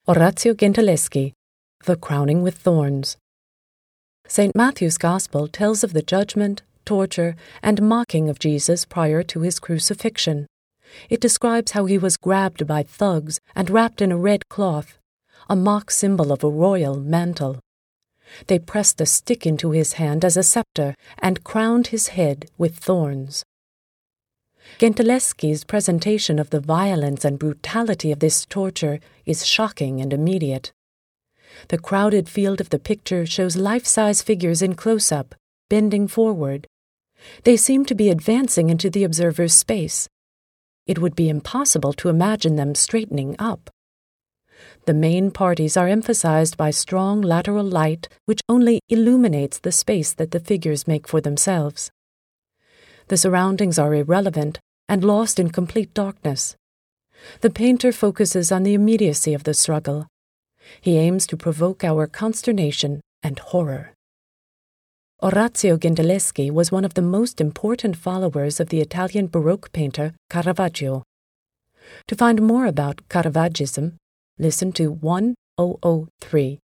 Orazio Gentileschi, The Crowning with Thorns. St. Matthew's Gospel tells of the judgment, torture, and mocking of Jesus prior to his crucifixion. It describes how he was grabbed by thugs and wrapped in a red cloth, a mock symbol of a royal mantle. They pressed a stick into his hand as a scepter and crowned his head with thorns. Gentileschi's presentation of the violence and brutality of this torture is shocking and immediate. The crowded field of the picture shows life-size figures in close-up, bending forward. They seem to be advancing into the observer's space. It would be impossible to imagine them straightening up. The main parties are emphasized by strong lateral light which only illuminates the space that the figures make for themselves. The surroundings are irrelevant and lost in complete darkness. The painter focuses on the immediacy of the struggle. He aims to provoke our consternation and horror. Orazio Gentileschi was one of the most important followers of the Italian Baroque painter Caravaggio. To find more about Caravaggism, listen to 1003.